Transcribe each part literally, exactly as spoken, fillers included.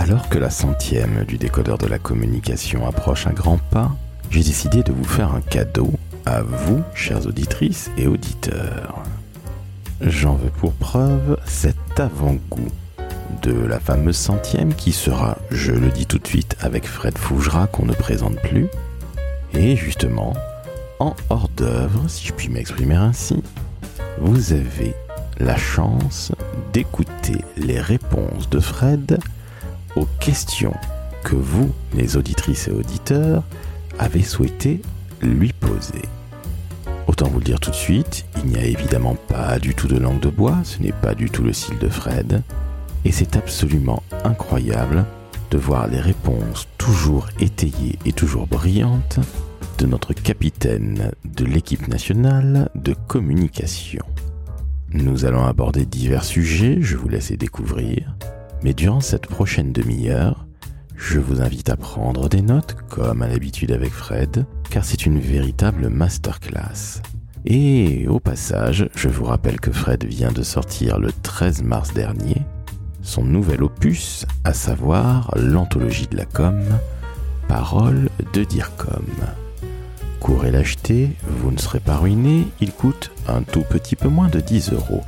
Alors que la centième du décodeur de la communication approche un grand pas, j'ai décidé de vous faire un cadeau à vous, chères auditrices et auditeurs. J'en veux pour preuve cet avant-goût de la fameuse centième qui sera, je le dis tout de suite, avec Fred Fougera qu'on ne présente plus. Et justement, en hors d'œuvre, si je puis m'exprimer ainsi, vous avez la chance d'écouter les réponses de Fred aux questions que vous, les auditrices et auditeurs, avez souhaité lui poser. Autant vous le dire tout de suite, il n'y a évidemment pas du tout de langue de bois, ce n'est pas du tout le style de Fred, et c'est absolument incroyable de voir les réponses toujours étayées et toujours brillantes de notre capitaine de l'équipe nationale de communication. Nous allons aborder divers sujets, je vous laisse les découvrir, mais durant cette prochaine demi-heure, je vous invite à prendre des notes, comme à l'habitude avec Fred, car c'est une véritable masterclass. Et au passage, je vous rappelle que Fred vient de sortir le treize mars dernier son nouvel opus, à savoir l'anthologie de la com, Paroles de DIRCOM. Courez l'acheter, vous ne serez pas ruiné, il coûte un tout petit peu moins de dix euros.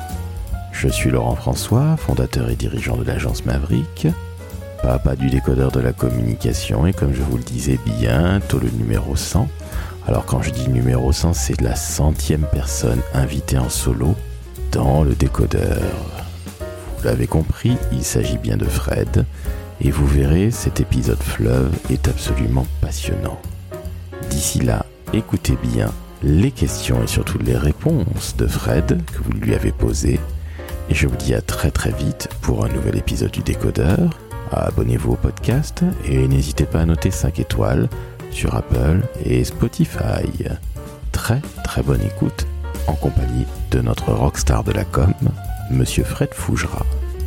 Je suis Laurent François, fondateur et dirigeant de l'agence Maverick, papa du décodeur de la communication et comme je vous le disais bientôt le numéro cent. Alors quand je dis numéro cent, c'est la centième personne invitée en solo dans le décodeur. Vous l'avez compris, il s'agit bien de Fred et vous verrez, cet épisode fleuve est absolument passionnant. D'ici là, écoutez bien les questions et surtout les réponses de Fred que vous lui avez posées. Et je vous dis à très très vite pour un nouvel épisode du décodeur. Abonnez-vous au podcast et n'hésitez pas à noter cinq étoiles sur Apple et Spotify. Très très bonne écoute en compagnie de notre rockstar de la com, Monsieur Fred Fougera.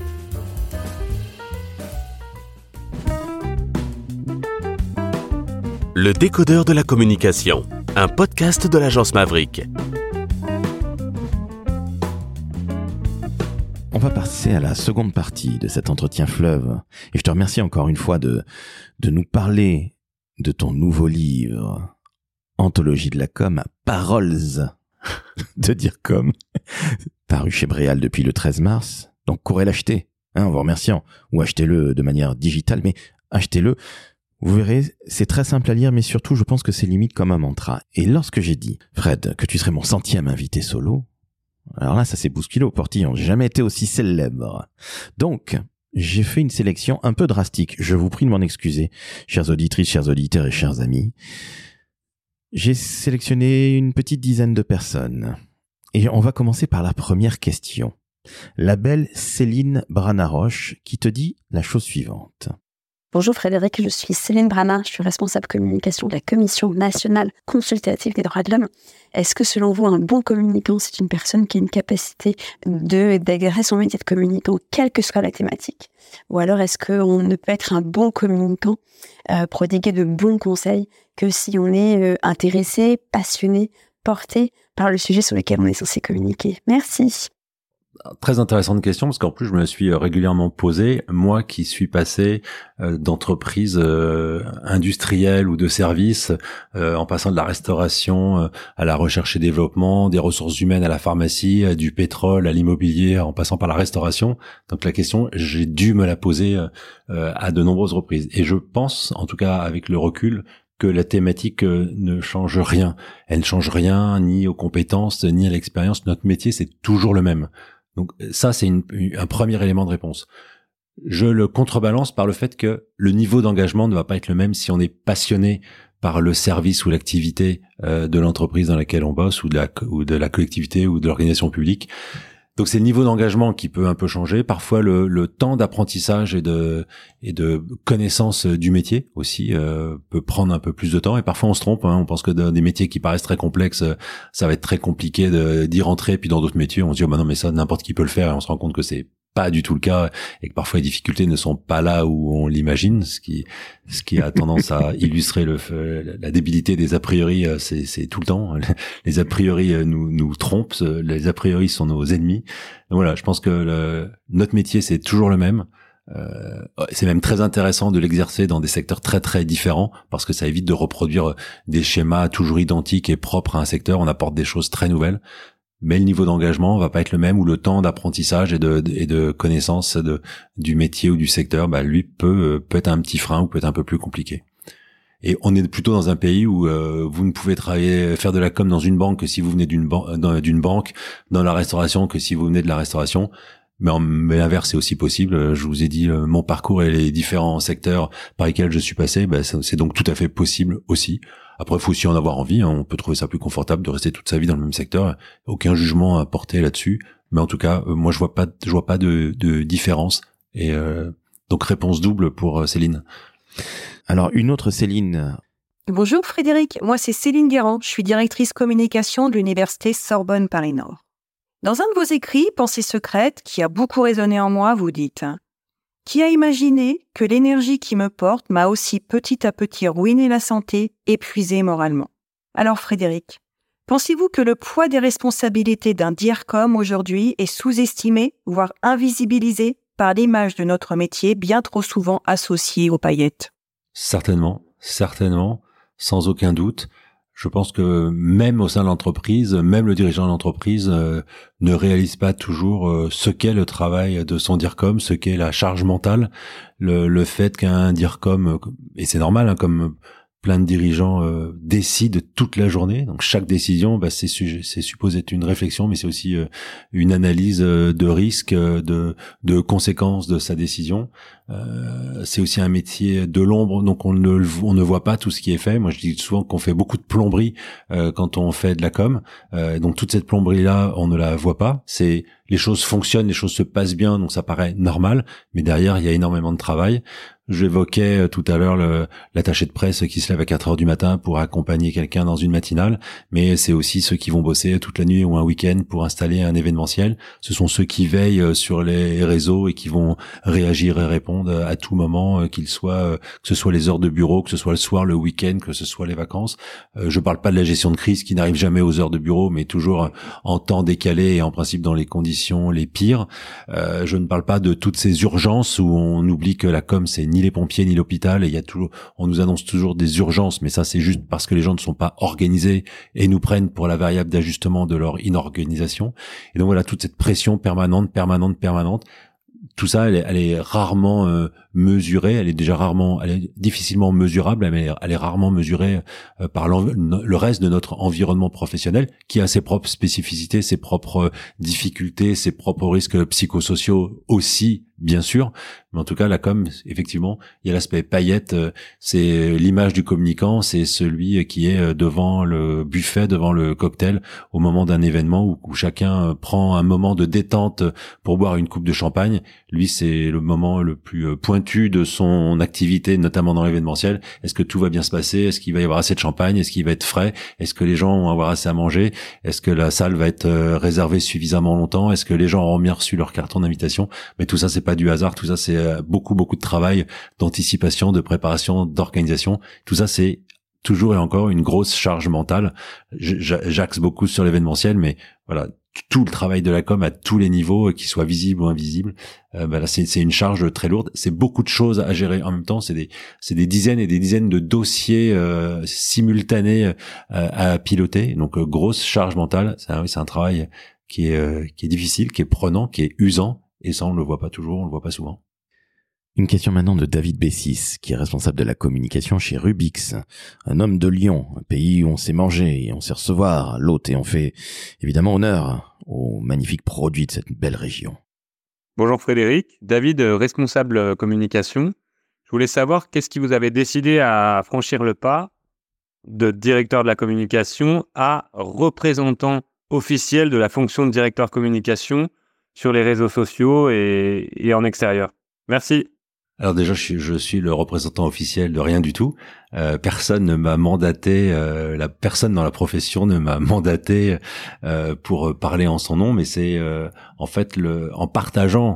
Le décodeur de la communication, un podcast de l'agence Maverick. On va passer à la seconde partie de cet entretien fleuve. Et je te remercie encore une fois de, de nous parler de ton nouveau livre, Anthologie de la com, Paroles de DIRCOM, paru chez Bréal depuis le treize mars. Donc courez l'acheter, hein, en vous remerciant, ou achetez-le de manière digitale, mais achetez-le. Vous verrez, c'est très simple à lire, mais surtout, je pense que c'est limite comme un mantra. Et lorsque j'ai dit, Fred, que tu serais mon centième invité solo, alors là, ça s'est bousculé au portillon. J'ai jamais été aussi célèbre. Donc, j'ai fait une sélection un peu drastique. Je vous prie de m'en excuser, chères auditrices, chers auditeurs et chers amis. J'ai sélectionné une petite dizaine de personnes. Et on va commencer par la première question. La belle Céline Branaroche qui te dit la chose suivante. Bonjour Frédéric, je suis Céline Brana, je suis responsable communication de la Commission nationale consultative des droits de l'homme. Est-ce que selon vous, un bon communicant, c'est une personne qui a une capacité de d'agréer son métier de communicant, quelle que soit la thématique? Ou alors est-ce qu'on ne peut être un bon communicant, euh, prodiguer de bons conseils, que si on est euh, intéressé, passionné, porté par le sujet sur lequel on est censé communiquer? Merci. Très intéressante question parce qu'en plus je me suis régulièrement posé, moi qui suis passé euh, d'entreprises euh, industrielles ou de services, euh, en passant de la restauration euh, à la recherche et développement, des ressources humaines à la pharmacie, euh, du pétrole à l'immobilier, en passant par la restauration. Donc la question, j'ai dû me la poser euh, à de nombreuses reprises. Et je pense, en tout cas avec le recul, que la thématique euh, ne change rien. Elle ne change rien ni aux compétences ni à l'expérience. Notre métier, c'est toujours le même. Donc ça, c'est une, un premier élément de réponse. Je le contrebalance par le fait que le niveau d'engagement ne va pas être le même si on est passionné par le service ou l'activité euh, de l'entreprise dans laquelle on bosse ou de la, ou de la collectivité ou de l'organisation publique. Donc c'est le niveau d'engagement qui peut un peu changer. Parfois le, le temps d'apprentissage et de et de connaissance du métier aussi euh, peut prendre un peu plus de temps. Et parfois on se trompe. Hein, on pense que dans des métiers qui paraissent très complexes, ça va être très compliqué de, d'y rentrer. Puis dans d'autres métiers, on se dit oh bah non mais ça n'importe qui peut le faire. Et on se rend compte que c'est pas du tout le cas et que parfois les difficultés ne sont pas là où on l'imagine, ce qui ce qui a tendance à illustrer le la débilité des a priori. C'est c'est tout le temps les a priori nous nous trompent, les a priori sont nos ennemis. Donc voilà, je pense que le, notre métier c'est toujours le même. Euh, c'est même très intéressant de l'exercer dans des secteurs très très différents parce que ça évite de reproduire des schémas toujours identiques et propres à un secteur. On apporte des choses très nouvelles, mais le niveau d'engagement va pas être le même, ou le temps d'apprentissage et de, et de connaissance de, du métier ou du secteur, bah, lui peut, peut être un petit frein ou peut être un peu plus compliqué. Et on est plutôt dans un pays où euh, vous ne pouvez travailler, faire de la com dans une banque que si vous venez d'une, ban- d'une banque, dans la restauration que si vous venez de la restauration. Mais, en, mais l'inverse est aussi possible. Je vous ai dit euh, mon parcours et les différents secteurs par lesquels je suis passé, bah, c'est, c'est donc tout à fait possible aussi. Après, il faut aussi en avoir envie, hein. On peut trouver ça plus confortable de rester toute sa vie dans le même secteur. Aucun jugement à porter là-dessus. Mais en tout cas, euh, moi, je vois pas, je vois pas de, de différence. Et euh, donc, réponse double pour euh, Céline. Alors, une autre Céline. Bonjour Frédéric, moi c'est Céline Guérand, je suis directrice communication de l'université Sorbonne Paris-Nord. Dans un de vos écrits, Pensée secrète, qui a beaucoup résonné en moi, vous dites « Qui a imaginé que l'énergie qui me porte m'a aussi petit à petit ruiné la santé, épuisé moralement ?» Alors Frédéric, pensez-vous que le poids des responsabilités d'un DIRCOM aujourd'hui est sous-estimé, voire invisibilisé par l'image de notre métier bien trop souvent associée aux paillettes ? Certainement, certainement, sans aucun doute. Je pense que même au sein de l'entreprise, même le dirigeant de l'entreprise euh, ne réalise pas toujours euh, ce qu'est le travail de son DIRCOM, ce qu'est la charge mentale, le, le fait qu'un DIRCOM, et c'est normal, hein, comme plein de dirigeants euh, décident toute la journée, donc chaque décision, bah, c'est, su- c'est supposé être une réflexion, mais c'est aussi euh, une analyse euh, de risque, euh, de, de conséquences de sa décision. Euh, c'est aussi un métier de l'ombre, donc on ne on ne voit pas tout ce qui est fait. Moi, je dis souvent qu'on fait beaucoup de plomberie euh, quand on fait de la com. Euh, donc toute cette plomberie là, on ne la voit pas. C'est les choses fonctionnent, les choses se passent bien, donc ça paraît normal. Mais derrière, il y a énormément de travail. J'évoquais tout à l'heure le, l'attaché de presse qui se lève à quatre heures du matin pour accompagner quelqu'un dans une matinale, mais c'est aussi ceux qui vont bosser toute la nuit ou un week-end pour installer un événementiel. Ce sont ceux qui veillent sur les réseaux et qui vont réagir et répondre à tout moment, qu'il soit, que ce soit les heures de bureau, que ce soit le soir, le week-end, que ce soit les vacances. Je parle pas de la gestion de crise qui n'arrive jamais aux heures de bureau, mais toujours en temps décalé et en principe dans les conditions les pires. Je ne parle pas de toutes ces urgences où on oublie que la com c'est ni les pompiers ni l'hôpital, et il y a toujours, on nous annonce toujours des urgences, mais ça c'est juste parce que les gens ne sont pas organisés et nous prennent pour la variable d'ajustement de leur inorganisation. Et donc voilà, toute cette pression permanente, permanente, permanente. Tout ça, elle est, elle est rarement euh, mesurée. Elle est déjà rarement, elle est difficilement mesurable, mais elle est, elle est rarement mesurée euh, par le reste de notre environnement professionnel, qui a ses propres spécificités, ses propres difficultés, ses propres risques psychosociaux aussi, bien sûr. Mais en tout cas, la com, effectivement, il y a l'aspect paillette. Euh, c'est l'image du communicant, c'est celui qui est devant le buffet, devant le cocktail, au moment d'un événement où, où chacun prend un moment de détente pour boire une coupe de champagne. Lui, c'est le moment le plus pointu de son activité, notamment dans l'événementiel. Est-ce que tout va bien se passer? Est-ce qu'il va y avoir assez de champagne? Est-ce qu'il va être frais? Est-ce que les gens vont avoir assez à manger? Est-ce que la salle va être réservée suffisamment longtemps? Est-ce que les gens auront bien reçu leur carton d'invitation? Mais tout ça, c'est pas du hasard. Tout ça, c'est beaucoup, beaucoup de travail, d'anticipation, de préparation, d'organisation. Tout ça, c'est toujours et encore une grosse charge mentale. J'axe beaucoup sur l'événementiel, mais voilà, tout le travail de la com à tous les niveaux, qu'il soit visible ou invisible, euh, bah là c'est, c'est une charge très lourde. C'est beaucoup de choses à gérer en même temps. C'est des, c'est des dizaines et des dizaines de dossiers euh, simultanés euh, à piloter. Donc euh, grosse charge mentale. C'est un, c'est un travail qui est euh, qui est difficile, qui est prenant, qui est usant. Et ça, on le voit pas toujours, on le voit pas souvent. Une question maintenant de David Bessis, qui est responsable de la communication chez Rubix. Un homme de Lyon, un pays où on sait manger et on sait recevoir l'hôte, et on fait évidemment honneur aux magnifiques produits de cette belle région. Bonjour Frédéric, David, responsable communication. Je voulais savoir qu'est-ce qui vous avait décidé à franchir le pas de directeur de la communication à représentant officiel de la fonction de directeur communication sur les réseaux sociaux et, et en extérieur. Merci. Alors déjà, je suis, je suis le représentant officiel de rien du tout. Euh, personne ne m'a mandaté, euh, la personne dans la profession ne m'a mandaté euh, pour parler en son nom, mais c'est euh, en fait le, en partageant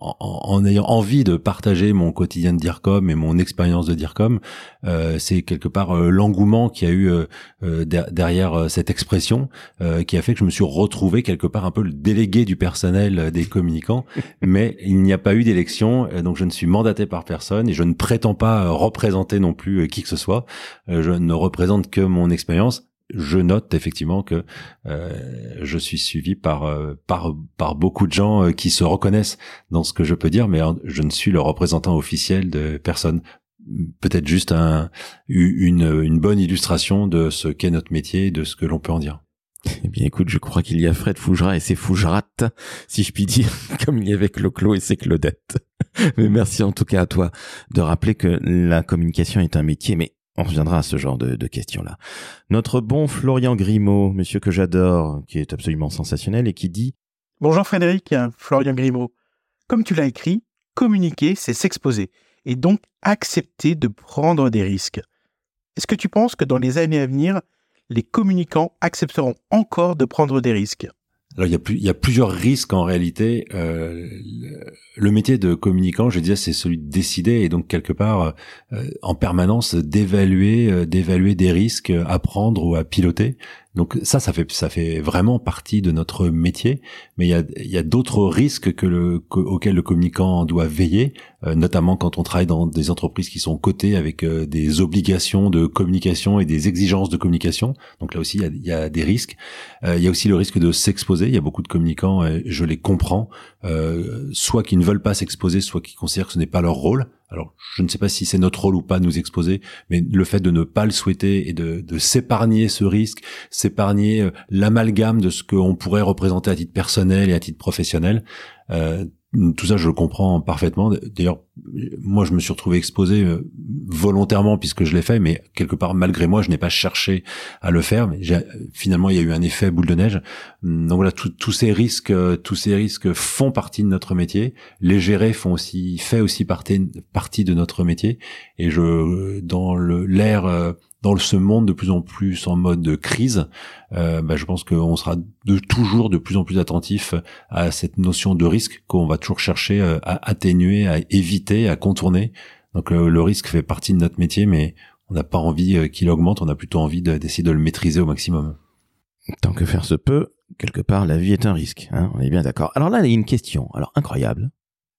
en, en ayant envie de partager mon quotidien de DIRCOM et mon expérience de DIRCOM, euh, c'est quelque part euh, l'engouement qu'il y a eu euh, euh, derrière euh, cette expression euh, qui a fait que je me suis retrouvé quelque part un peu le délégué du personnel euh, des communicants, mais il n'y a pas eu d'élection, euh, donc je ne suis mandaté par personne et je ne prétends pas euh, représenter non plus euh, qui que ce soit. Euh, je ne représente que mon expérience. Je note effectivement que euh, je suis suivi par euh, par par beaucoup de gens euh, qui se reconnaissent dans ce que je peux dire, mais euh, je ne suis le représentant officiel de personne. Peut-être juste un une une bonne illustration de ce qu'est notre métier et de ce que l'on peut en dire. Eh bien, écoute, je crois qu'il y a Fred Fougerat et ses Fougerates, si je puis dire, comme il y avait Clo-Clo et ses Claudettes. Mais merci en tout cas à toi de rappeler que la communication est un métier, mais on reviendra à ce genre de, de questions-là. Notre bon Florian Grimaud, monsieur que j'adore, qui est absolument sensationnel et qui dit « Bonjour Frédéric, Florian Grimaud. Comme tu l'as écrit, communiquer, c'est s'exposer et donc accepter de prendre des risques. Est-ce que tu penses que dans les années à venir, les communicants accepteront encore de prendre des risques ? » Alors il y a plus, il y a plusieurs risques en réalité. Euh, le, le métier de communicant, je disais, c'est celui de décider et donc quelque part euh, en permanence d'évaluer, euh, d'évaluer des risques à prendre ou à piloter. Donc ça, ça fait, ça fait vraiment partie de notre métier. Mais il y a, il y a d'autres risques que le, que, auxquels le communicant doit veiller, euh, notamment quand on travaille dans des entreprises qui sont cotées avec euh, des obligations de communication et des exigences de communication. Donc là aussi, il y a, il y a des risques. Euh, il y a aussi le risque de s'exposer. Il y a beaucoup de communicants, et je les comprends, euh, soit qui ne veulent pas s'exposer, soit qui considèrent que ce n'est pas leur rôle. Alors, je ne sais pas si c'est notre rôle ou pas de nous exposer, mais le fait de ne pas le souhaiter et de, de s'épargner ce risque, s'épargner euh, l'amalgame de ce qu'on pourrait représenter à titre personnel et à titre professionnel, euh, tout ça, je le comprends parfaitement. D'ailleurs, moi, je me suis retrouvé exposé euh, volontairement puisque je l'ai fait, mais quelque part, malgré moi, je n'ai pas cherché à le faire. Mais j'ai, finalement, il y a eu un effet boule de neige. Donc voilà, tous ces risques, euh, tous ces risques font partie de notre métier. Les gérer font aussi, fait aussi partie, partie de notre métier. Et je, dans le l'ère euh, dans ce monde de plus en plus en mode de crise, euh, bah, je pense qu'on sera de, toujours de plus en plus attentif à cette notion de risque qu'on va toujours chercher à atténuer, à éviter, à contourner. Donc euh, le risque fait partie de notre métier, mais on n'a pas envie qu'il augmente, on a plutôt envie de, d'essayer de le maîtriser au maximum. Tant que faire se peut, quelque part, la vie est un risque, hein, on est bien d'accord. Alors là, il y a une question, alors incroyable.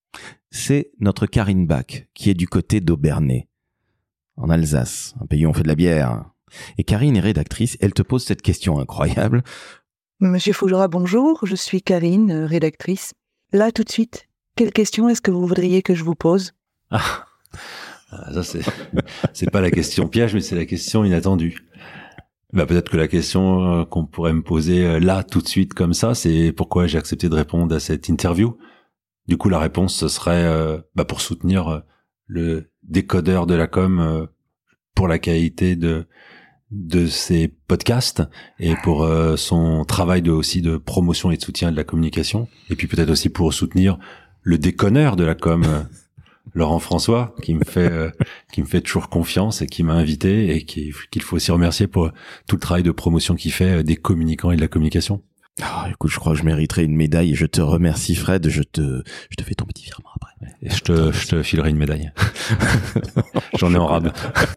C'est notre Karine Bach, qui est du côté d'Aubernay, en Alsace, un pays où on fait de la bière. Et Karine est rédactrice, elle te pose cette question incroyable. Monsieur Fougerat, bonjour, je suis Karine, rédactrice. Là, tout de suite, quelle question est-ce que vous voudriez que je vous pose ? Ah, ça c'est, c'est pas la question piège, mais c'est la question inattendue. Bah, peut-être que la question qu'on pourrait me poser là, tout de suite, comme ça, c'est pourquoi j'ai accepté de répondre à cette interview. Du coup, la réponse, ce serait euh, bah, pour soutenir le décodeur de la com euh, pour la qualité de de ses podcasts et pour euh, son travail de aussi de promotion et de soutien de la communication, et puis peut-être aussi pour soutenir le déconneur de la com euh, Laurent François qui me fait euh, qui me fait toujours confiance et qui m'a invité et qui, qu'il faut aussi remercier pour tout le travail de promotion qu'il fait euh, des communicants et de la communication. Oh, écoute, je crois que je mériterais une médaille et je te remercie Fred, je te je te fais ton petit virement après. Et je te je te filerai une médaille. J'en ai en rab.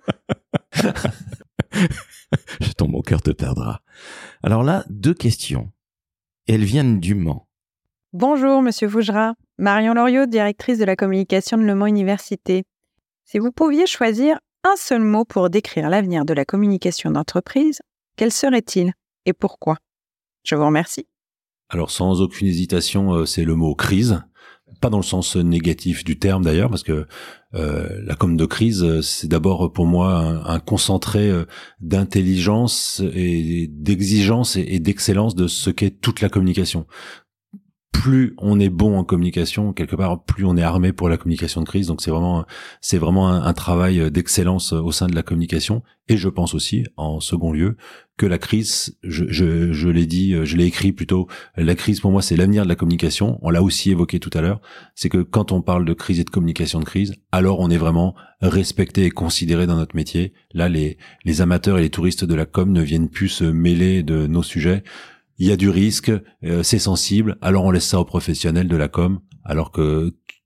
Je tombe, mon cœur te perdra. Alors là, deux questions. Elles viennent du Mans. Bonjour Monsieur Fougerat, Marion Loriot, directrice de la communication de Le Mans Université. Si vous pouviez choisir un seul mot pour décrire l'avenir de la communication d'entreprise, quel serait-il et pourquoi ? Je vous remercie. Alors sans aucune hésitation, c'est le mot crise. Pas dans le sens négatif du terme d'ailleurs, parce que euh, la com de crise, c'est d'abord pour moi un, un concentré d'intelligence et d'exigence et, et d'excellence de ce qu'est toute la communication. Plus on est bon en communication, quelque part, plus on est armé pour la communication de crise. Donc c'est vraiment, c'est vraiment un, un travail d'excellence au sein de la communication. Et je pense aussi, en second lieu, que la crise, je, je, je l'ai dit, je l'ai écrit plutôt, la crise pour moi c'est l'avenir de la communication. On l'a aussi évoqué tout à l'heure. C'est que quand on parle de crise et de communication de crise, alors on est vraiment respecté et considéré dans notre métier. Là, les, les amateurs et les touristes de la com ne viennent plus se mêler de nos sujets. Il y a du risque, euh, c'est sensible, alors on laisse ça aux professionnels de la com, alors que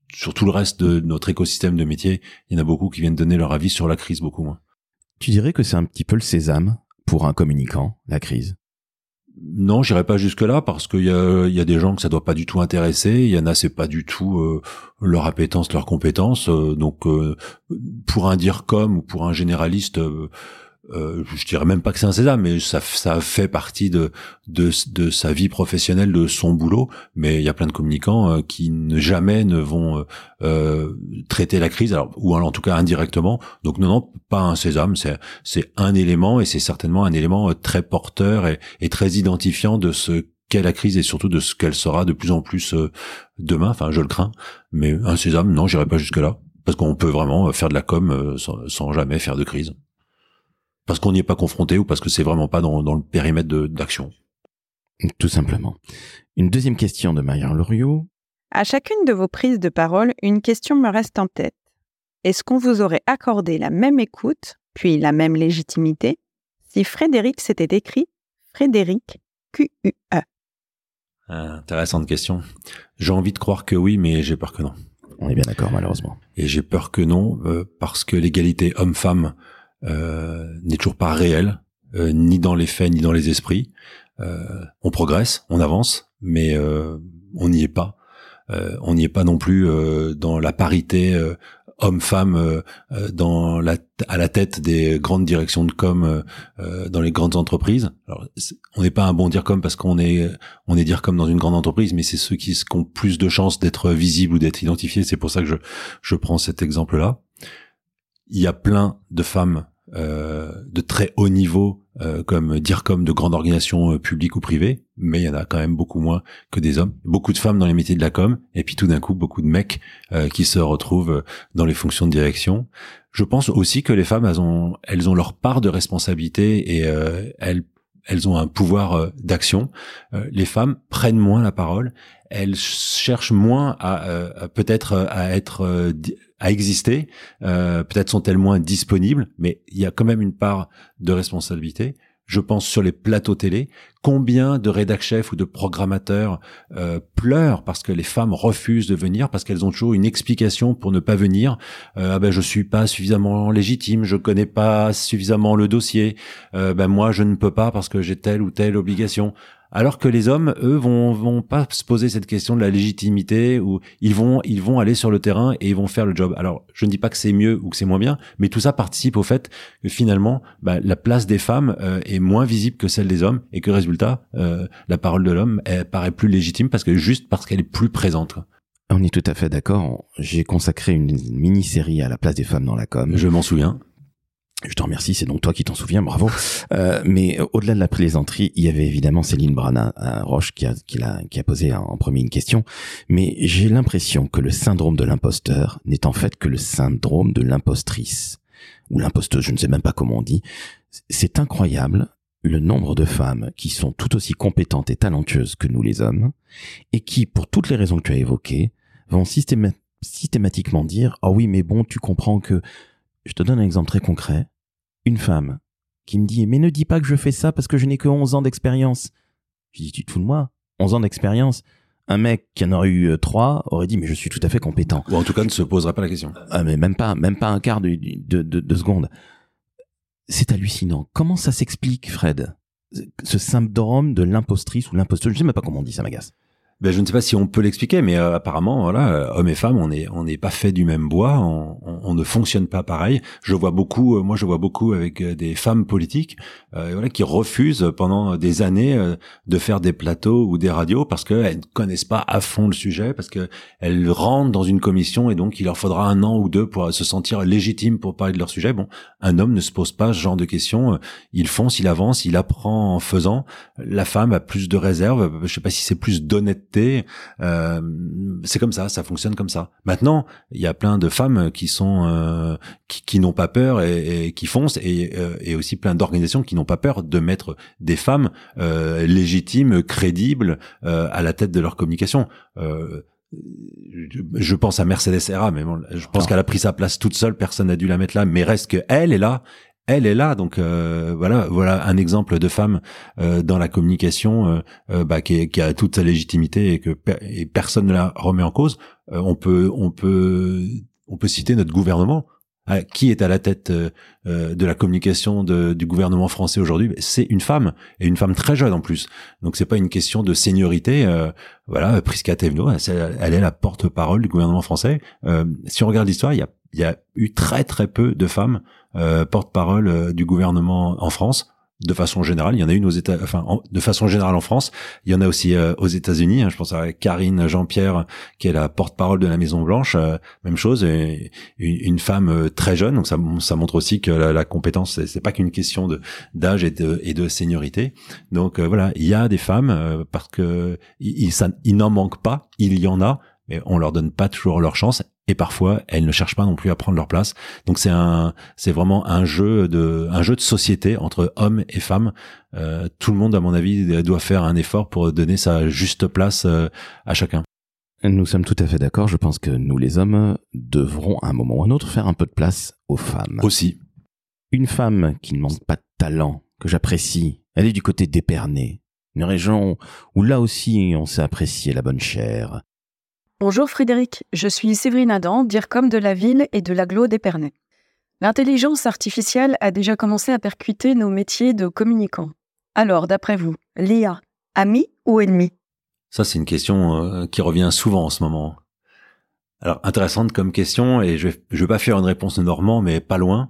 sur tout le reste de notre écosystème de métiers, il y en a beaucoup qui viennent donner leur avis sur la crise, beaucoup moins. Tu dirais que c'est un petit peu le sésame pour un communicant, la crise? Non, j'irai pas jusque là parce qu'il y a, il y a des gens que ça doit pas du tout intéresser. Il y en a, c'est pas du tout euh, leur appétence, leur compétence. Euh, donc, euh, pour un DIRCOM ou pour un généraliste, euh, euh, je dirais même pas que c'est un sésame, mais ça, ça fait partie de, de, de sa vie professionnelle, de son boulot. Mais il y a plein de communicants euh, qui ne jamais ne vont euh, traiter la crise, alors, ou en tout cas indirectement. Donc non, non, pas un sésame, c'est, c'est un élément et c'est certainement un élément très porteur et, et très identifiant de ce qu'est la crise et surtout de ce qu'elle sera de plus en plus euh, demain. Enfin, je le crains. Mais un sésame, non, j'irai pas jusque là, parce qu'on peut vraiment faire de la com euh, sans, sans jamais faire de crise. Parce qu'on n'y est pas confronté ou parce que c'est vraiment pas dans, dans le périmètre de, d'action. Tout simplement. Une deuxième question de Marion Loriot. À chacune de vos prises de parole, une question me reste en tête. Est-ce qu'on vous aurait accordé la même écoute, puis la même légitimité, si Frédéric s'était écrit Frédéric Q U E? Ah, intéressante question. J'ai envie de croire que oui, mais j'ai peur que non. On est bien d'accord, malheureusement. Et j'ai peur que non, euh, parce que l'égalité homme-femme Euh, n'est toujours pas réel, euh, ni dans les faits, ni dans les esprits. Euh, on progresse, on avance, mais euh, on n'y est pas. Euh, on n'y est pas non plus euh, dans la parité euh, homme-femme euh, dans la à la tête des grandes directions de com euh, dans les grandes entreprises. Alors, on n'est pas un bon DIRCOM parce qu'on est on est DIRCOM dans une grande entreprise, mais c'est ceux qui, qui ont plus de chances d'être visibles ou d'être identifiés. C'est pour ça que je je prends cet exemple-là. Il y a plein de femmes euh, de très haut niveau, euh, comme DIRCOM de grandes organisations euh, publiques ou privées, mais il y en a quand même beaucoup moins que des hommes. Beaucoup de femmes dans les métiers de la com, et puis tout d'un coup, beaucoup de mecs euh, qui se retrouvent dans les fonctions de direction. Je pense aussi que les femmes, elles ont, elles ont leur part de responsabilité et euh, elles, elles ont un pouvoir euh, d'action. Euh, les femmes prennent moins la parole, elles cherchent moins à, euh, à peut-être à être euh, à exister, euh, peut-être sont-elles moins disponibles, mais il y a quand même une part de responsabilité. Je pense sur les plateaux télé, combien de rédac chefs ou de programmateurs euh, pleurent parce que les femmes refusent de venir, parce qu'elles ont toujours une explication pour ne pas venir. Euh, ah ben je suis pas suffisamment légitime, je connais pas suffisamment le dossier. Euh, ben moi je ne peux pas parce que j'ai telle ou telle obligation. Alors que les hommes, eux, vont vont pas se poser cette question de la légitimité, ou ils vont ils vont aller sur le terrain et ils vont faire le job. Alors, je ne dis pas que c'est mieux ou que c'est moins bien, mais tout ça participe au fait que finalement, bah, la place des femmes euh, est moins visible que celle des hommes, et que résultat, euh, la parole de l'homme elle paraît plus légitime parce que juste parce qu'elle est plus présente. On est tout à fait d'accord. J'ai consacré une mini-série à la place des femmes dans la com. Je m'en souviens. Je te remercie, c'est donc toi qui t'en souviens, bravo. Euh, mais au-delà de la plaisanterie, il y avait évidemment Céline Brana à Roche qui a, qui a, qui a posé en premier une question. Mais j'ai l'impression que le syndrome de l'imposteur n'est en fait que le syndrome de l'impostrice. Ou l'imposteuse, je ne sais même pas comment on dit. C'est incroyable le nombre de femmes qui sont tout aussi compétentes et talentueuses que nous les hommes, et qui, pour toutes les raisons que tu as évoquées, vont systéma- systématiquement dire « Ah oui, mais bon, tu comprends que... » Je te donne un exemple très concret. Une femme qui me dit « Mais ne dis pas que je fais ça parce que je n'ai que onze ans d'expérience. » Je dis « Tu te fous de moi ? onze ans d'expérience ?» Un mec qui en aurait eu trois aurait dit « Mais je suis tout à fait compétent. » Ou en tout cas ne se poserait pas la question. Ah, mais même pas, même pas un quart de, de, de, de seconde. C'est hallucinant. Comment ça s'explique, Fred ? Ce syndrome de l'impostrice ou l'imposteur, je ne sais même pas comment on dit, ça m'agace. Ben, je ne sais pas si on peut l'expliquer, mais euh, apparemment, voilà, euh, hommes et femmes, on est on n'est pas fait du même bois, on, on, on ne fonctionne pas pareil. Je vois beaucoup, euh, moi, je vois beaucoup avec euh, des femmes politiques, euh, voilà, qui refusent pendant des années euh, de faire des plateaux ou des radios parce qu'elles ne connaissent pas à fond le sujet, parce que elles rentrent dans une commission et donc il leur faudra un an ou deux pour se sentir légitimes pour parler de leur sujet. Bon, un homme ne se pose pas ce genre de questions. Il fonce, il avance, il apprend en faisant. La femme a plus de réserve. Je sais pas si c'est plus d'honnêteté. Euh, c'est comme ça, ça fonctionne comme ça. Maintenant, il y a plein de femmes qui sont euh, qui, qui n'ont pas peur et, et qui foncent, et, euh, et aussi plein d'organisations qui n'ont pas peur de mettre des femmes euh, légitimes, crédibles euh, à la tête de leur communication. Euh, je pense à Mercedes R A, mais bon, je pense qu'elle a pris sa place toute seule, personne n'a dû la mettre là, mais reste que elle est là. elle est là. Donc euh, voilà, voilà un exemple de femme euh, dans la communication euh, euh, bah, qui, est, qui a toute sa légitimité et que per- et personne ne la remet en cause. Euh, on peut, on peut, on peut citer notre gouvernement. Euh, qui est à la tête euh, euh, de la communication de, du gouvernement français aujourd'hui? C'est une femme, et une femme très jeune en plus. Donc c'est pas une question de seniorité. Euh, voilà, Prisca Thévenot, elle, elle est la porte-parole du gouvernement français. Euh, si on regarde l'histoire, il y a, il y a eu très très peu de femmes euh, porte-parole euh, du gouvernement en France. De façon générale, il y en a une aux États, enfin, en, de façon générale en France, il y en a aussi euh, aux États-Unis. Hein, je pense à Karine Jean-Pierre, qui est la porte-parole de la Maison Blanche. Euh, même chose, et, une, une femme euh, très jeune. Donc ça, ça montre aussi que la, la compétence, c'est, c'est pas qu'une question de d'âge et de et de seniorité. Donc euh, voilà, il y a des femmes euh, parce que il, ça, il n'en manque pas. Il y en a, mais on leur donne pas toujours leur chance. Et parfois, elles ne cherchent pas non plus à prendre leur place. Donc c'est un, c'est vraiment un jeu de, un jeu de société entre hommes et femmes. Euh, tout le monde, à mon avis, doit faire un effort pour donner sa juste place euh, à chacun. Nous sommes tout à fait d'accord. Je pense que nous, les hommes, devrons à un moment ou à un autre faire un peu de place aux femmes. Aussi. Une femme qui ne manque pas de talent, que j'apprécie, elle est du côté d'Épernay, une région où là aussi on sait apprécier la bonne chair. Bonjour Frédéric, je suis Séverine Adam, DIRCOM de la ville et de l'agglo d'Épernay. L'intelligence artificielle a déjà commencé à percuter nos métiers de communicants. Alors, d'après vous, l'I A, ami ou ennemi? Ça, c'est une question euh, qui revient souvent en ce moment. Alors, intéressante comme question, et je vais, je vais pas faire une réponse de Normand, mais pas loin.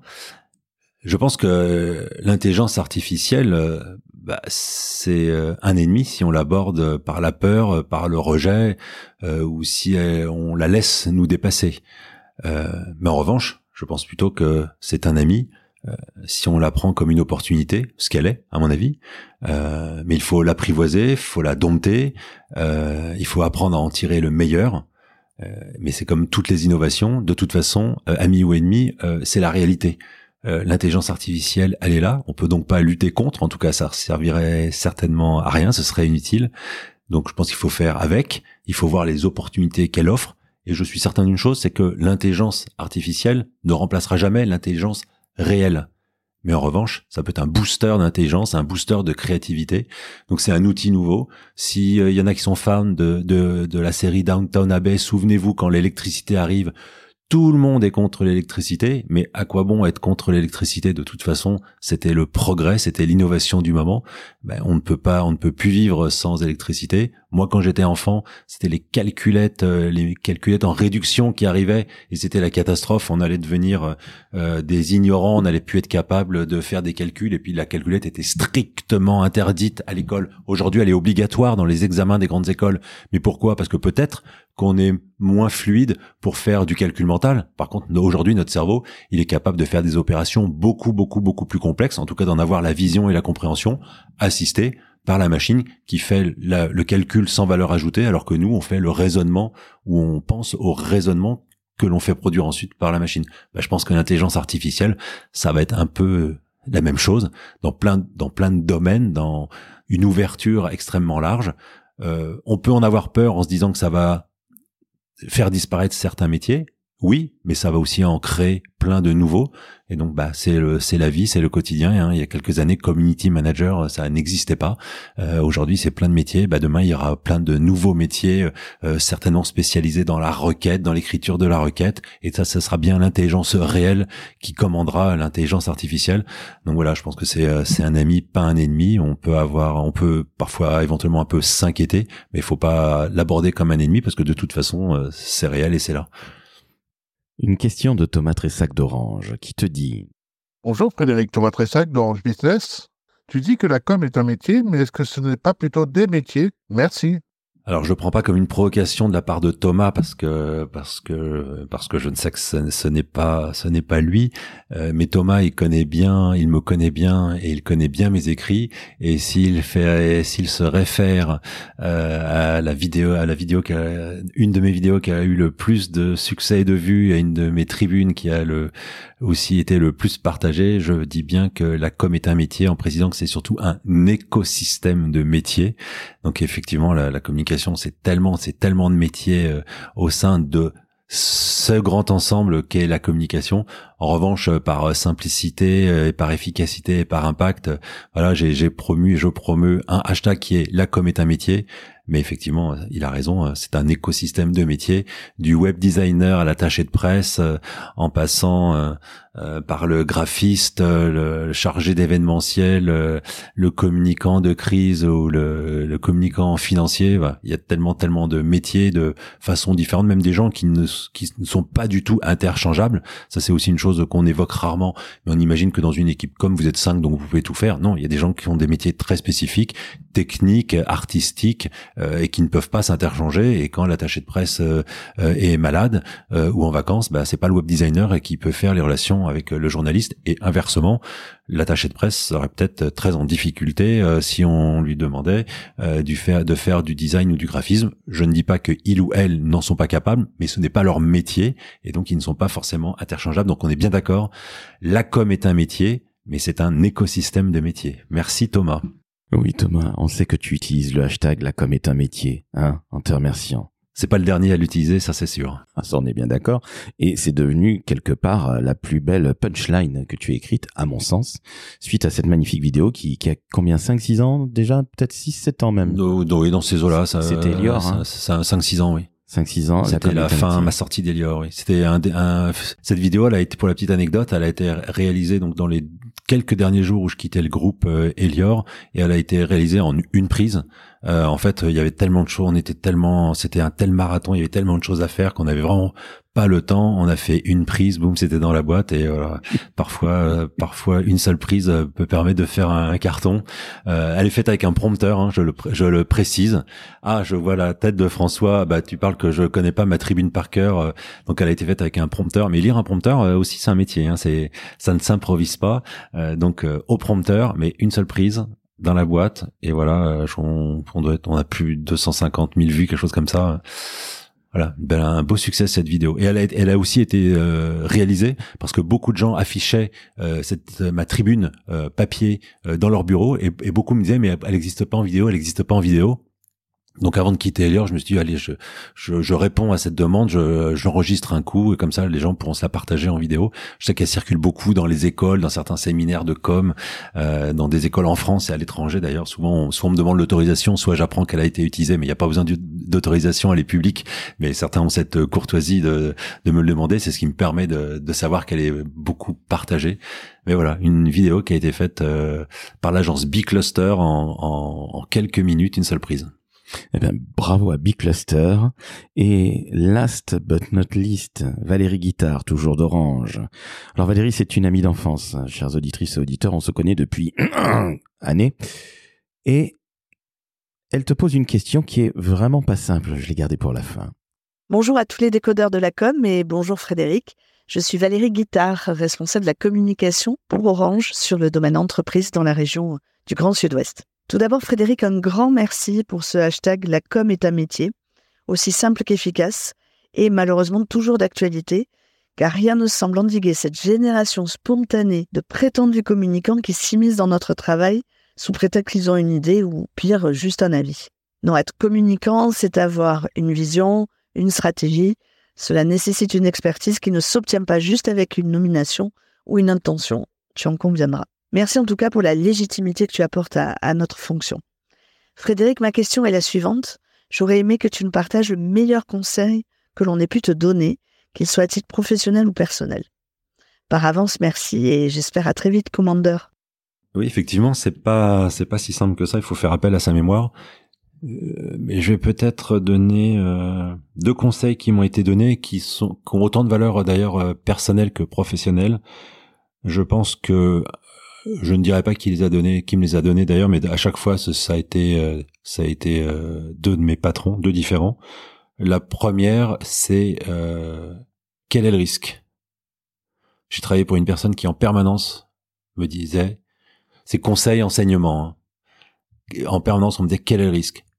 Je pense que l'intelligence artificielle, euh, bah, c'est euh, un ennemi si on l'aborde par la peur, par le rejet, euh, ou si euh, on la laisse nous dépasser. Euh, mais en revanche, je pense plutôt que c'est un ami euh, si on la prend comme une opportunité, ce qu'elle est, à mon avis. Euh, mais il faut l'apprivoiser, il faut la dompter, euh, il faut apprendre à en tirer le meilleur. Euh, mais c'est comme toutes les innovations, de toute façon, euh, ami ou ennemi, euh, c'est la réalité. Euh, l'intelligence artificielle, elle est là. On peut donc pas lutter contre. En tout cas, ça servirait certainement à rien. Ce serait inutile. Donc, je pense qu'il faut faire avec. Il faut voir les opportunités qu'elle offre. Et je suis certain d'une chose, c'est que l'intelligence artificielle ne remplacera jamais l'intelligence réelle. Mais en revanche, ça peut être un booster d'intelligence, un booster de créativité. Donc, c'est un outil nouveau. Si il euh, y en a qui sont fans de, de, de la série Downton Abbey, souvenez-vous quand l'électricité arrive. Tout le monde est contre l'électricité, mais à quoi bon être contre l'électricité? De toute façon, c'était le progrès, c'était l'innovation du moment. Ben, on ne peut pas, on ne peut plus vivre sans électricité. Moi, quand j'étais enfant, c'était les calculettes, euh, les calculettes en réduction qui arrivaient, et c'était la catastrophe. On allait devenir euh, des ignorants, on n'allait plus être capable de faire des calculs, et puis la calculette était strictement interdite à l'école. Aujourd'hui, elle est obligatoire dans les examens des grandes écoles. Mais pourquoi? Parce que peut-être qu'on est moins fluide pour faire du calcul mental. Par contre, aujourd'hui, notre cerveau, il est capable de faire des opérations beaucoup, beaucoup, beaucoup plus complexes, en tout cas d'en avoir la vision et la compréhension, assistée par la machine qui fait la, le calcul sans valeur ajoutée, alors que nous, on fait le raisonnement, où on pense au raisonnement que l'on fait produire ensuite par la machine. Ben, je pense que l'intelligence artificielle, ça va être un peu la même chose, dans plein, dans plein de domaines, dans une ouverture extrêmement large. Euh, on peut en avoir peur en se disant que ça va faire disparaître certains métiers, oui, mais ça va aussi en créer plein de nouveaux. Et donc, bah, c'est le, c'est la vie, c'est le quotidien. Hein. Il y a quelques années, community manager, ça n'existait pas. Euh, aujourd'hui, c'est plein de métiers. Bah, demain, il y aura plein de nouveaux métiers, euh, certainement spécialisés dans la requête, dans l'écriture de la requête. Et ça, ça sera bien l'intelligence réelle qui commandera l'intelligence artificielle. Donc voilà, je pense que c'est, c'est un ami, pas un ennemi. On peut avoir, on peut parfois éventuellement un peu s'inquiéter, mais il faut pas l'aborder comme un ennemi parce que de toute façon, c'est réel et c'est là. Une question de Thomas Tressac d'Orange qui te dit: Bonjour Frédéric, Thomas Tressac d'Orange Business. Tu dis que la com est un métier, mais est-ce que ce n'est pas plutôt des métiers? Merci. Alors je le prends pas comme une provocation de la part de Thomas parce que parce que parce que je ne sais que ce, ce n'est pas ce n'est pas lui, euh, mais Thomas il connaît bien, il me connaît bien et il connaît bien mes écrits, et s'il fait s'il se réfère euh, à la vidéo à la vidéo qui a, une de mes vidéos qui a eu le plus de succès et de vues, et une de mes tribunes qui a le aussi été le plus partagée, je dis bien que la com est un métier en précisant que c'est surtout un écosystème de métiers. Donc effectivement la, la communication c'est tellement c'est tellement de métiers euh, au sein de ce grand ensemble qu'est la communication. En revanche, par simplicité et par efficacité et par impact, voilà, j'ai, j'ai promu et je promeux un hashtag qui est la com est un métier. Mais effectivement, il a raison, c'est un écosystème de métiers, du web designer à l'attaché de presse, euh, en passant euh, euh, par le graphiste, le, le chargé d'événementiel, euh, le communicant de crise ou le, le communicant financier. Bah, il y a tellement, tellement de métiers, de façons différentes, même des gens qui ne, qui ne sont pas du tout interchangeables. Ça, c'est aussi une chose qu'on évoque rarement. Mais on imagine que dans une équipe comme vous êtes cinq, donc vous pouvez tout faire. Non, il y a des gens qui ont des métiers très spécifiques, techniques, artistiques, et qui ne peuvent pas s'interchanger. Et quand l'attaché de presse euh, euh, est malade euh, ou en vacances, bah c'est pas le web designer qui peut faire les relations avec le journaliste. Et inversement, l'attaché de presse serait peut-être très en difficulté euh, si on lui demandait euh, du faire, de faire du design ou du graphisme. Je ne dis pas que il ou elle n'en sont pas capables, mais ce n'est pas leur métier et donc ils ne sont pas forcément interchangeables. Donc on est bien d'accord. La com est un métier, mais c'est un écosystème de métiers. Merci Thomas. Oui Thomas, on sait que tu utilises le hashtag la com est un métier, hein, en te remerciant. C'est pas le dernier à l'utiliser, ça c'est sûr. Ah, ça on est bien d'accord. Et c'est devenu quelque part la plus belle punchline que tu as écrite, à mon sens, suite à cette magnifique vidéo qui, qui a combien, cinq six ans déjà, peut-être six sept ans même. No, no, oui, dans ces eaux-là, ça. C'était Elior, euh, hein. Ça, cinq six ans, oui. cinq six ans. C'était la, la fin, ma sortie d'Elior, oui. C'était un, un, cette vidéo, elle a été, pour la petite anecdote, elle a été réalisée donc dans les quelques derniers jours où je quittais le groupe euh, Elior, et elle a été réalisée en une prise. Euh, en fait, il y avait tellement de choses, on était tellement, c'était un tel marathon, il y avait tellement de choses à faire qu'on avait vraiment pas le temps. On a fait une prise, boum, c'était dans la boîte, et voilà. Parfois, euh, parfois une seule prise euh, peut permettre de faire un, un carton. Euh, elle est faite avec un prompteur, hein, je le, je le précise. Ah, je vois la tête de François. Bah, tu parles que je connais pas ma tribune par cœur, euh, donc elle a été faite avec un prompteur. Mais lire un prompteur euh, aussi, c'est un métier. Hein, c'est, ça ne s'improvise pas. Euh, donc euh, au prompteur, mais une seule prise dans la boîte, et voilà, on, on doit être, on a plus de deux cent cinquante mille vues, quelque chose comme ça. Voilà, ben, un beau succès cette vidéo. Et elle a, elle a aussi été euh, réalisée parce que beaucoup de gens affichaient euh, cette ma tribune euh, papier euh, dans leur bureau, et, et beaucoup me disaient mais elle n'existe pas en vidéo, elle n'existe pas en vidéo. Donc avant de quitter Elior, je me suis dit allez, je je, je réponds à cette demande, je j'enregistre un coup, et comme ça les gens pourront se la partager en vidéo. Je sais qu'elle circule beaucoup dans les écoles, dans certains séminaires de com, euh, dans des écoles en France et à l'étranger d'ailleurs. Souvent, on, soit on me demande l'autorisation, soit j'apprends qu'elle a été utilisée, mais il n'y a pas besoin d'autorisation, elle est publique. Mais certains ont cette courtoisie de de me le demander. C'est ce qui me permet de de savoir qu'elle est beaucoup partagée. Mais voilà, une vidéo qui a été faite euh, par l'agence B-Cluster en, en en quelques minutes, une seule prise. Eh bien, bravo à B-Cluster. Et last but not least, Valérie Guittard, toujours d'Orange. Alors Valérie, c'est une amie d'enfance, chères auditrices et auditeurs, on se connaît depuis années. Et elle te pose une question qui est vraiment pas simple, je l'ai gardée pour la fin. Bonjour à tous les décodeurs de la com et bonjour Frédéric. Je suis Valérie Guittard, responsable de la communication pour Orange sur le domaine entreprise dans la région du Grand Sud-Ouest. Tout d'abord, Frédéric, un grand merci pour ce hashtag « La com est un métier », aussi simple qu'efficace et malheureusement toujours d'actualité, car rien ne semble endiguer cette génération spontanée de prétendus communicants qui s'immiscent dans notre travail sous prétexte qu'ils ont une idée ou pire, juste un avis. Non, être communicant, c'est avoir une vision, une stratégie. Cela nécessite une expertise qui ne s'obtient pas juste avec une nomination ou une intention. Tu en conviendras. Merci en tout cas pour la légitimité que tu apportes à, à notre fonction. Frédéric, ma question est la suivante. J'aurais aimé que tu nous partages le meilleur conseil que l'on ait pu te donner, qu'il soit à titre professionnel ou personnel. Par avance, merci et j'espère à très vite, commandeur. Oui, effectivement, c'est pas c'est pas si simple que ça. Il faut faire appel à sa mémoire. Euh, mais je vais peut-être donner euh, deux conseils qui m'ont été donnés, qui sont qui ont autant de valeur d'ailleurs euh, personnelle que professionnelle. Je pense que je ne dirais pas qui les a donnés, qui me les a donnés d'ailleurs, mais à chaque fois, ça a été, euh, ça a été euh, deux de mes patrons, deux différents. La première, c'est euh, quel est le risque ? J'ai travaillé pour une personne qui en permanence me disait, c'est conseil, enseignement. Hein. En permanence, on me disait quel est le risque ?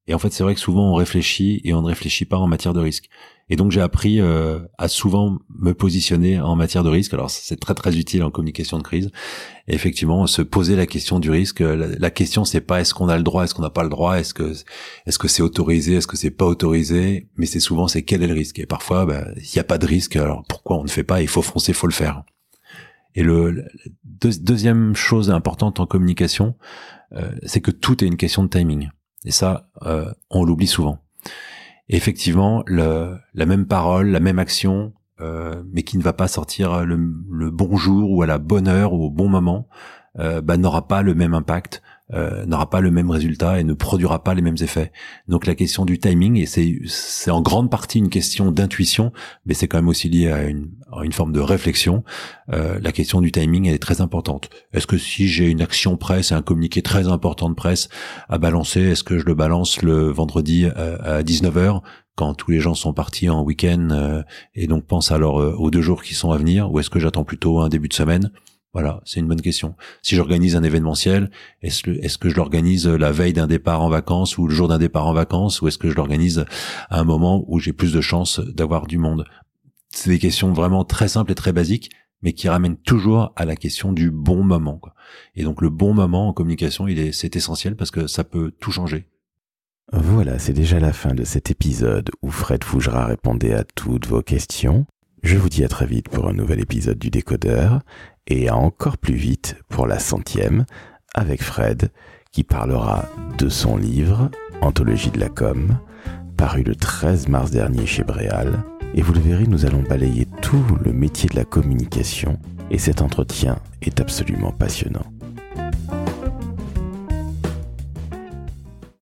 Et en fait, c'est vrai que souvent on réfléchit et on ne réfléchit pas en matière de risque. Et donc j'ai appris euh, à souvent me positionner en matière de risque. Alors c'est très très utile en communication de crise. Et effectivement, se poser la question du risque. La, la question c'est pas est-ce qu'on a le droit, est-ce qu'on n'a pas le droit, est-ce que est-ce que c'est autorisé, est-ce que c'est pas autorisé. Mais c'est souvent c'est quel est le risque. Et parfois, bah, il n'y a pas de risque. Alors pourquoi on ne fait pas? Il faut foncer, il faut le faire. Et le, le deux, deuxième chose importante en communication, euh, c'est que tout est une question de timing. Et ça, euh, on l'oublie souvent. Et effectivement, le, la même parole, la même action, euh, mais qui ne va pas sortir le, le bon jour ou à la bonne heure ou au bon moment, euh, bah, n'aura pas le même impact, euh, n'aura pas le même résultat et ne produira pas les mêmes effets. Donc la question du timing, et c'est, c'est en grande partie une question d'intuition, mais c'est quand même aussi lié à une, à une forme de réflexion. Euh, la question du timing, elle est très importante. Est-ce que si j'ai une action presse et un communiqué très important de presse à balancer, est-ce que je le balance le vendredi à, à dix-neuf heures quand tous les gens sont partis en week-end euh, et donc pensent alors euh, aux deux jours qui sont à venir, ou est-ce que j'attends plutôt un début de semaine? Voilà, c'est une bonne question. Si j'organise un événementiel, est-ce, est-ce que je l'organise la veille d'un départ en vacances ou le jour d'un départ en vacances, ou est-ce que je l'organise à un moment où j'ai plus de chances d'avoir du monde? C'est des questions vraiment très simples et très basiques, mais qui ramènent toujours à la question du bon moment, quoi. Et donc le bon moment en communication, il est, c'est essentiel parce que ça peut tout changer. Voilà, c'est déjà la fin de cet épisode où Fred Fougerat répondait à toutes vos questions. Je vous dis à très vite pour un nouvel épisode du Décodeur, et à encore plus vite pour la centième, avec Fred, qui parlera de son livre « Anthologie de la com », paru le treize mars dernier chez Bréal. Et vous le verrez, nous allons balayer tout le métier de la communication, et cet entretien est absolument passionnant.